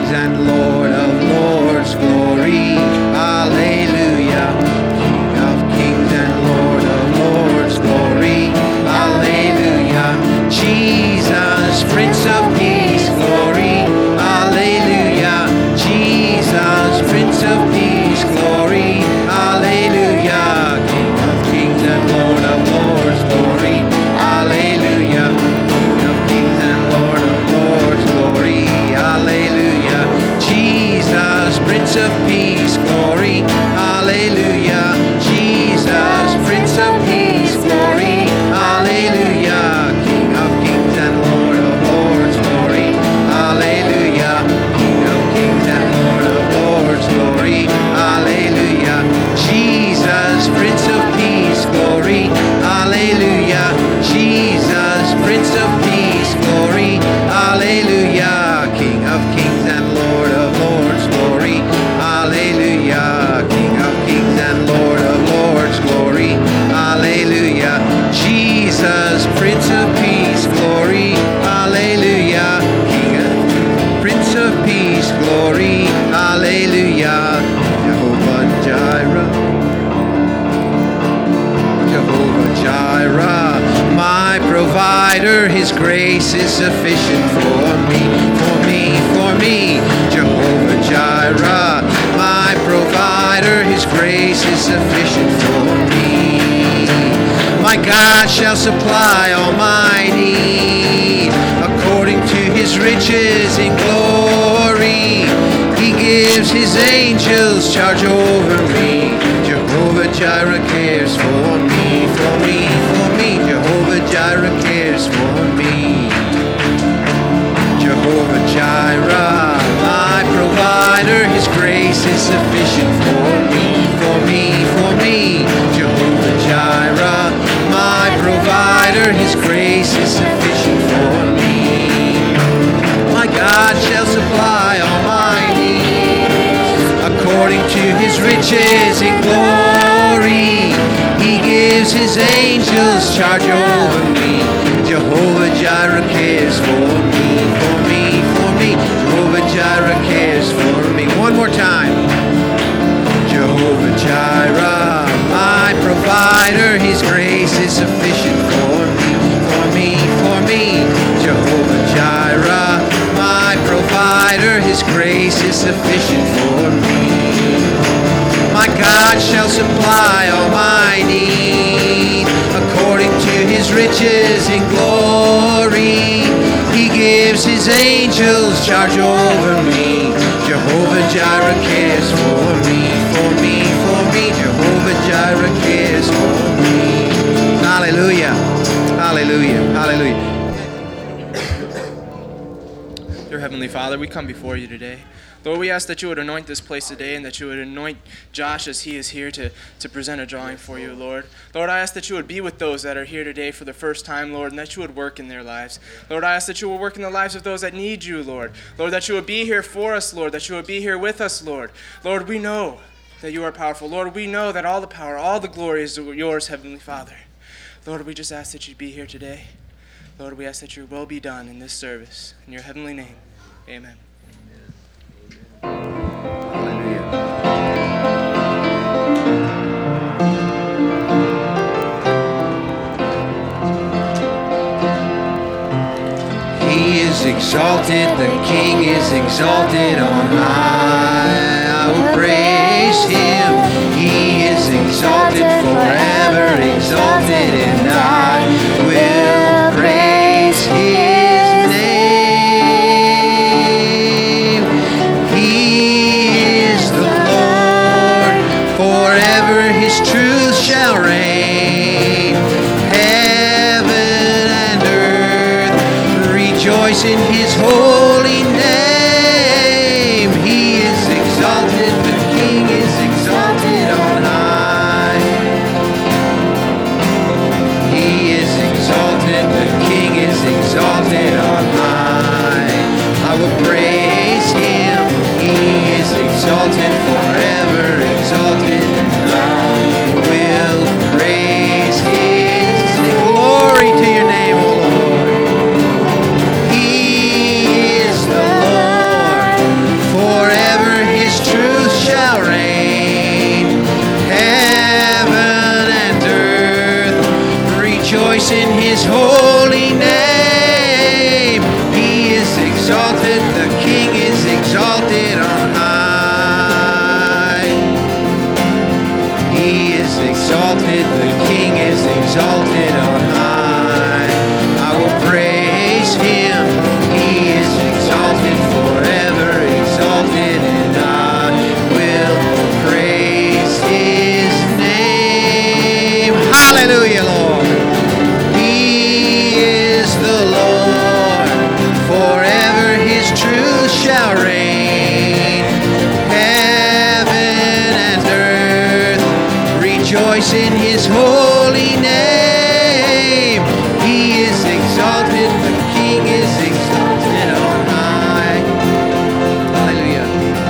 kings and Lord of lords, glory, hallelujah. King of kings and Lord of lords, glory, hallelujah. Jesus, Prince of Peace, glory, hallelujah. Jesus, Prince of Peace, glory, hallelujah. King of kings and Lord of lords, glory, hallelujah. King of kings and Lord of lords, glory, hallelujah. Jesus, Prince of Peace, glory, hallelujah. Jesus, Prince of Peace, glory, hallelujah. King of kings and Lord of lords, glory, hallelujah. King of kings and Lord of lords, glory, hallelujah. Jesus, Prince of Peace, glory, hallelujah. Jesus, Prince of Peace, glory, hallelujah. King of kings and Lord of lords, glory, hallelujah. King of kings and Lord of lords, glory, hallelujah. Jesus, Prince of Peace, glory, hallelujah. King of Prince of Peace, glory, hallelujah. Jehovah Jireh, Jehovah Jireh, my provider, his grace is sufficient for me, for me, for me. Jehovah Jireh, my provider, his grace is sufficient for me. My God shall supply all my need according to his riches in glory. He gives his angels charge over me. Jehovah Jireh cares for me, for me, for me. Jehovah Jireh cares for me. Jehovah Jireh, my provider, his grace is sufficient for me, for me, for me. Jehovah Jireh, my provider, his grace is sufficient for me. My God shall supply all my needs according to his riches in glory. He gives his angels charge over me. Jehovah Jireh cares for me, for me, for me. Jehovah Jireh cares for me. One more time. Jehovah Jireh, my provider, his grace is sufficient for me, for me, for me. Jehovah Jireh, my provider, his grace is sufficient for me. My God shall supply all my need according to his riches in glory. He gives his angels charge over me. Jehovah Jireh cares for me, for me, for me. Jehovah Jireh cares for me. Hallelujah, hallelujah, hallelujah. Dear Heavenly Father, we come before you today. Lord, we ask that you would anoint this place today and that you would anoint Josh as he is here to present a drawing for you, Lord. Lord, I ask that you would be with those that are here today for the first time, Lord, and that you would work in their lives. Lord, I ask that you would work in the lives of those that need you, Lord. Lord, that you would be here for us, Lord, that you would be here with us, Lord. Lord, we know that you are powerful. Lord, we know that all the power, all the glory is yours, Heavenly Father. Lord, we just ask that you be here today. Lord, we ask that your will be done in this service. In your heavenly name, amen. He is exalted, the King is exalted on high. I will praise him. He is exalted forever, exalted, and I will praise his name. He is the Lord, forever his truth shall reign. Heaven and earth rejoice in his holy name. He is exalted, the King is exalted on high. He is exalted, the King is exalted on high. I will praise him. He is exalted forever, exalted, and I will praise his name. Glory to your name, O Lord. He is the Lord, rejoice in his holy name. He is exalted, the King is exalted on high. Hallelujah.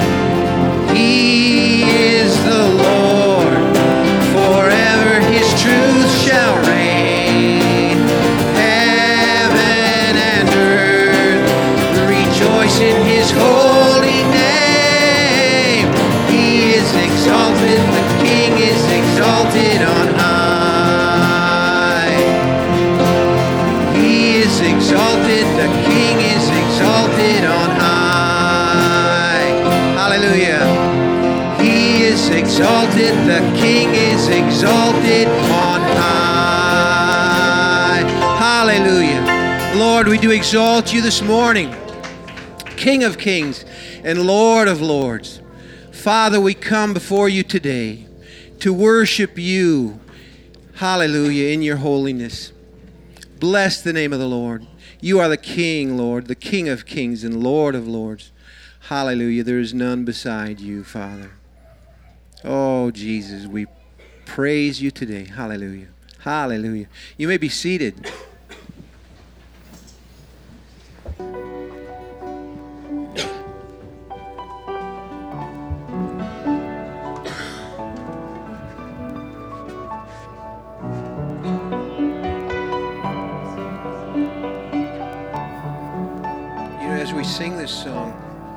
He is the Lord, forever his truth shall reign. Heaven and earth rejoice in his holy name. He is exalted, the King is exalted on high. He is exalted, the King is exalted on high. Hallelujah. He is exalted, the King is exalted on high. Hallelujah. Lord, we do exalt you this morning, King of kings and Lord of lords. Father, we come before you today to worship you, hallelujah, in your holiness. Bless the name of the Lord. You are the King, Lord, the King of kings and Lord of lords. Hallelujah. There is none beside you, Father. Oh, Jesus, we praise you today. Hallelujah. Hallelujah. You may be seated. As we sing this song,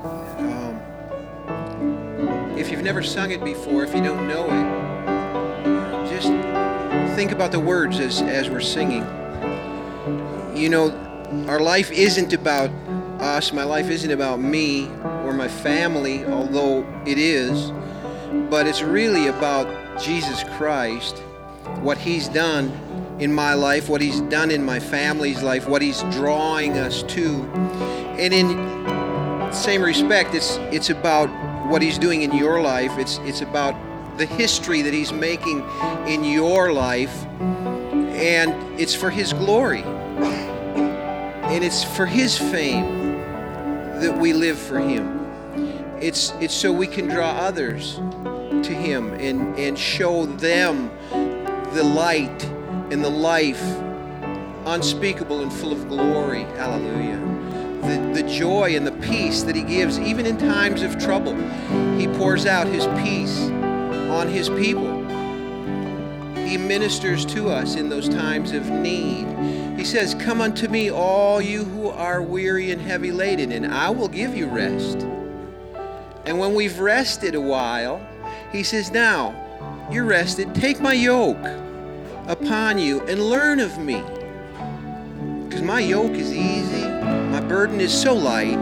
if you've never sung it before, if you don't know it, just think about the words as we're singing. You know, our life isn't about us. My life isn't about me or my family, although it is, but it's really about Jesus Christ, what he's done in my life, what he's done in my family's life, what he's drawing us to. And in the same respect, it's about what he's doing in your life. It's about the history that he's making in your life, and it's for his glory. And it's for his fame that we live for him. It's so we can draw others to him and show them the light and the life unspeakable and full of glory. Hallelujah. The joy and the peace that he gives even in times of trouble. He pours out his peace on his people. He ministers to us in those times of need. He says, "Come unto me, all you who are weary and heavy laden, and I will give you rest." And when we've rested a while, he says, "Now you're rested. Take my yoke upon you and learn of me. Because my yoke is easy, my burden is so light."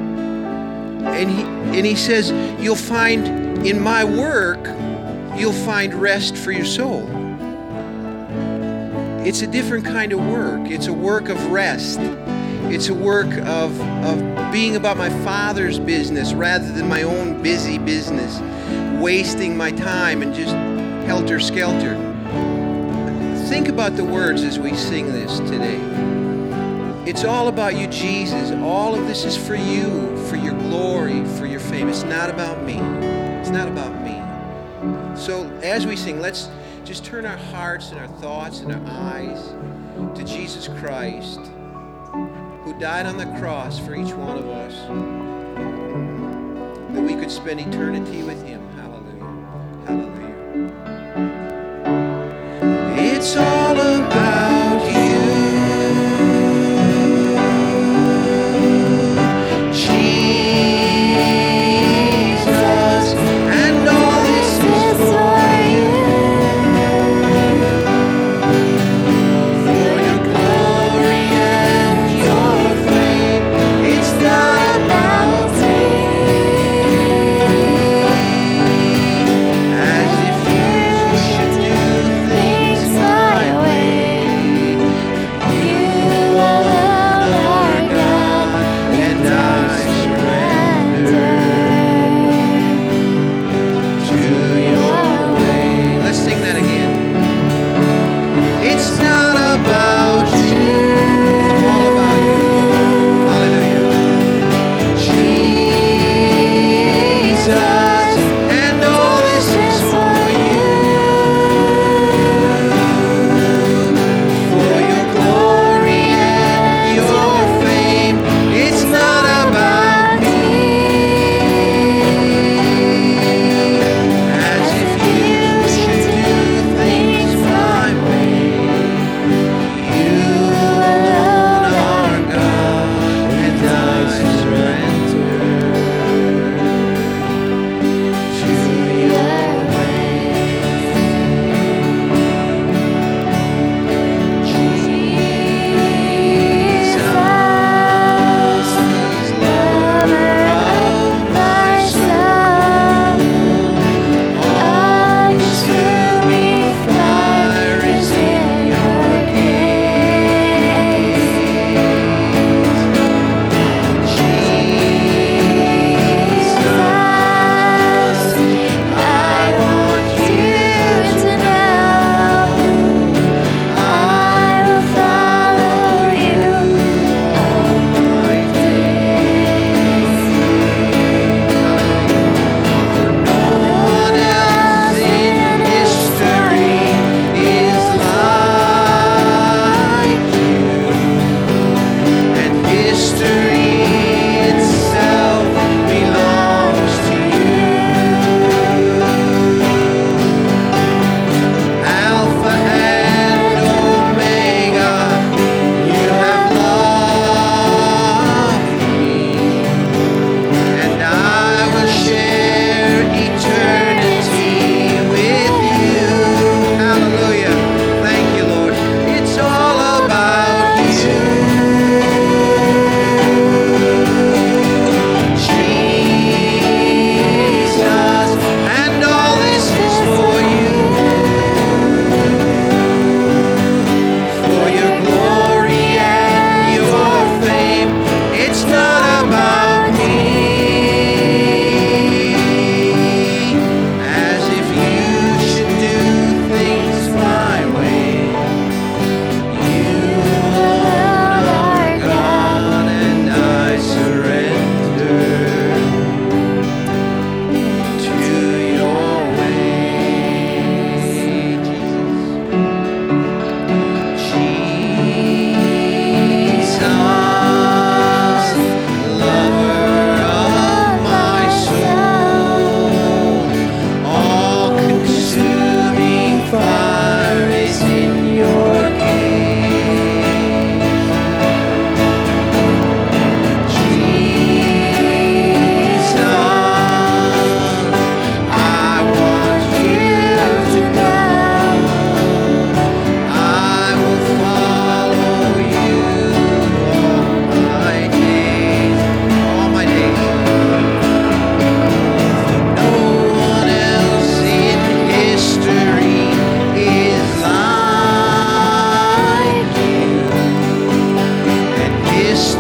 And he says, you'll find in my work, you'll find rest for your soul. It's a different kind of work. It's a work of rest. It's a work of being about my Father's business rather than my own busy business, wasting my time and just helter-skelter. Think about the words as we sing this today. It's all about you, Jesus. All of this is for you, for your glory, for your fame. It's not about me. It's not about me. So as we sing, let's just turn our hearts and our thoughts and our eyes to Jesus Christ, who died on the cross for each one of us, that we could spend eternity with him. Hallelujah. Hallelujah. It's all about you, Jesus, and all this is for you. For your glory and your fame, it's not about me. As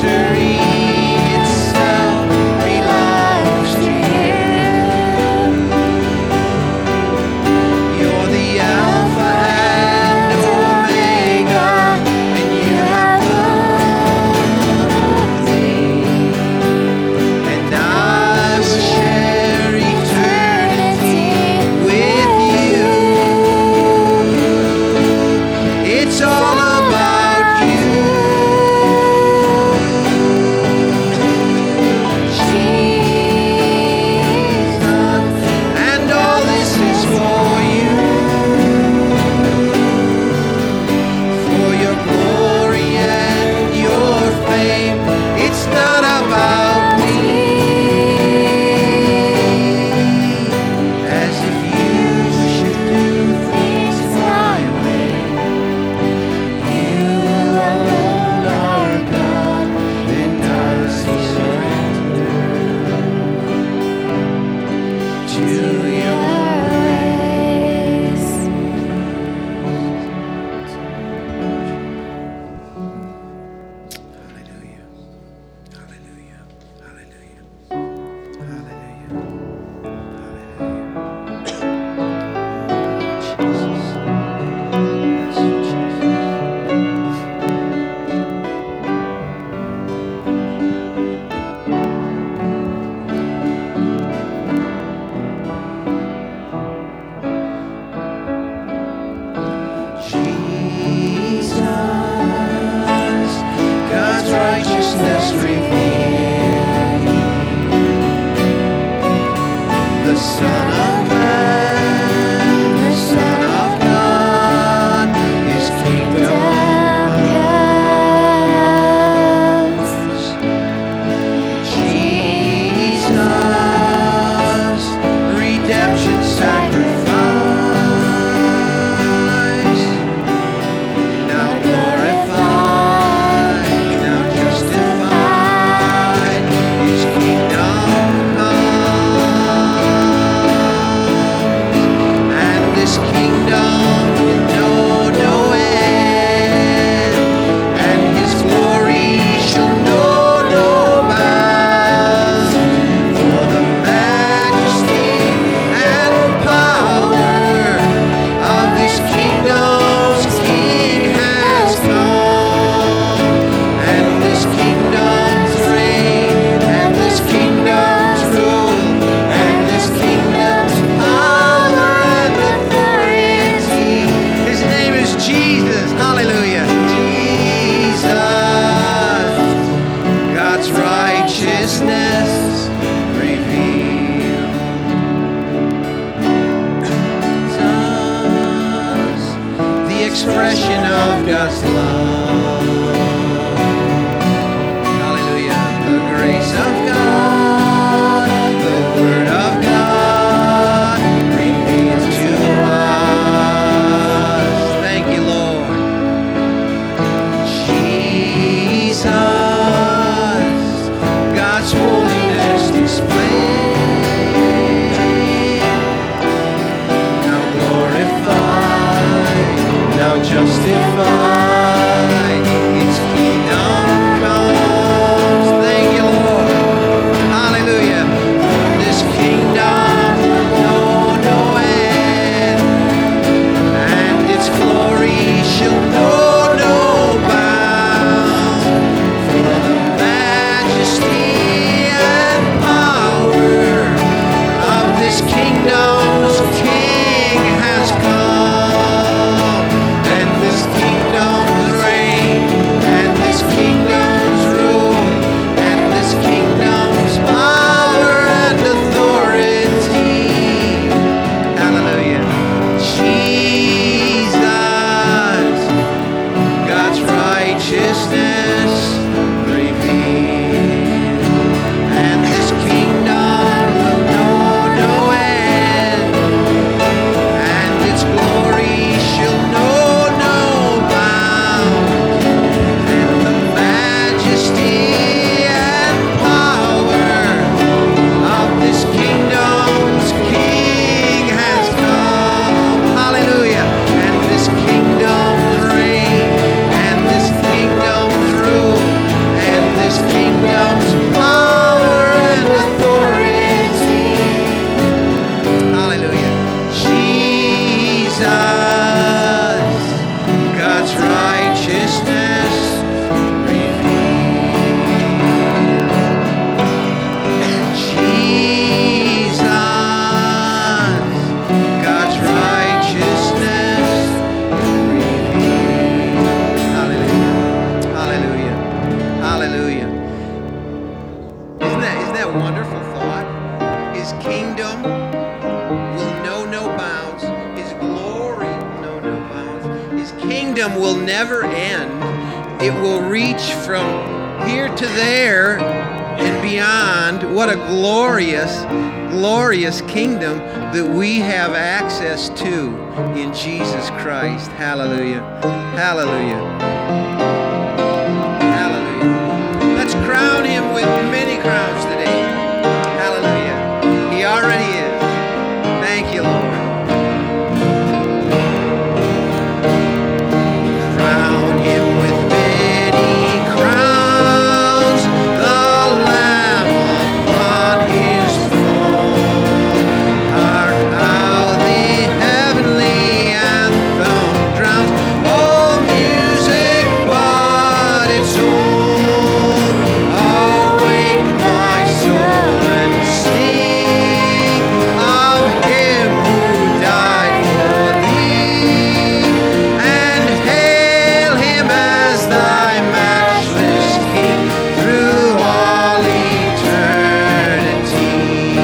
victory itself belongs to you. You're the Alpha and Omega, and you have loved me. And I will share eternity with you. It's all about you. And all this is for you, for your glory and your fame. It's not about me, as if you should do things my way. You alone are God, and I surrender to your ways. Hallelujah. Hallelujah. Hallelujah. Hallelujah. Hallelujah. Jesus. Yes, Jesus. Jesus, God's righteousness revealed, the Son of Man, the Son of God, His kingdom comes. Jesus, redemption sacrifice, now glorified, now justified, His kingdom comes, and this kingdom will know no end, and His glory shall know no bounds. For the majesty and power of this kingdom's King has come, and this kingdom's reign, and this kingdom's rule, and this kingdom's power and authority. His name is Jesus. Hallelujah. Jesus, God's righteousness revealed. Jesus, the expression of God's love. Hallelujah. The grace of God, the Word of God revealed to us. Thank you, Lord. Jesus, God's holiness displayed, now glorified, now justified. a wonderful thought. His kingdom will know no bounds. His glory will know no bounds. His kingdom will never end. It will reach from here to there and beyond. What a glorious, glorious kingdom that we have access to in Jesus Christ. Hallelujah. Hallelujah. Hallelujah. Let's crown him with many crowns today. Hallelujah. He already is. Thank you, Lord. Crown him with many crowns, the Lamb upon his throne. Hark how the heavenly anthem drowns all music but its own. Awake my soul and sing of him who died for thee, and hail him as thy matchless King through all eternity.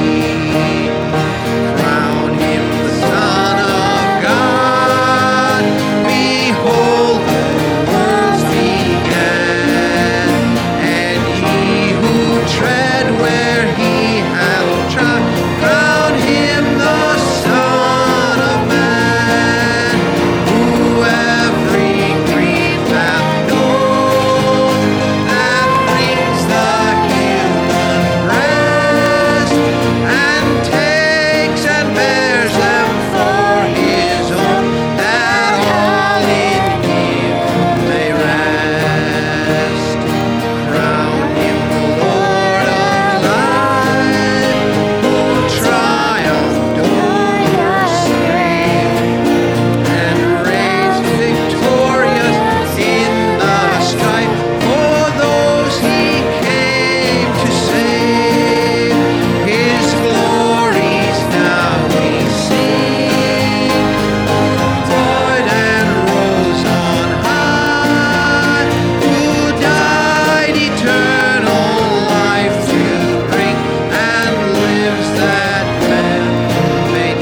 Crown him the Son of God. Behold, the worlds began, and he who tread where he hath trod, crown him the Son of Man, who every grief hath known, that brings the human breast, and takes and bears them for his own, that all in him may rest. Crown him the Lord of life, who triumphed over sin, and raised victorious in the strife for those he came to save. His glories now we sing, died and rose on high, who died eternal life to bring, and lives that men may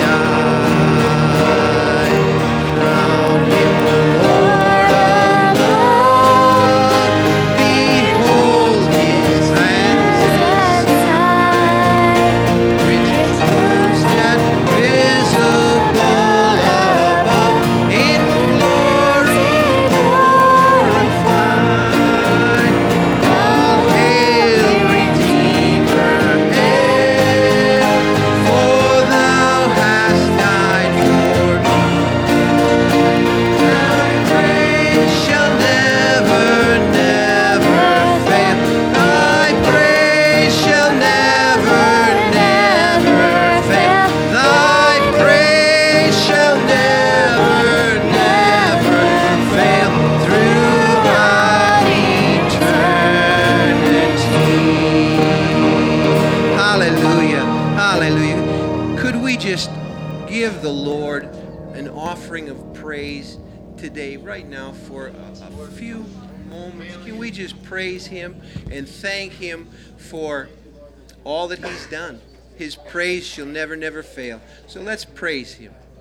die. Crown him the Lord of love. Behold his hands riches yet visible above, in glory glorified. All hail, Redeemer, hail, for thou hast died for me. Thy praise shall never, never fail. Thy praise shall never, never fail. Thy praise shall never, never fail throughout eternity. Hallelujah. Hallelujah. Could we just give the Lord an offering of praise today, right now, for a few moments? Can we just praise him and thank him for all that he's done? His praise shall never, never fail. So let's praise him.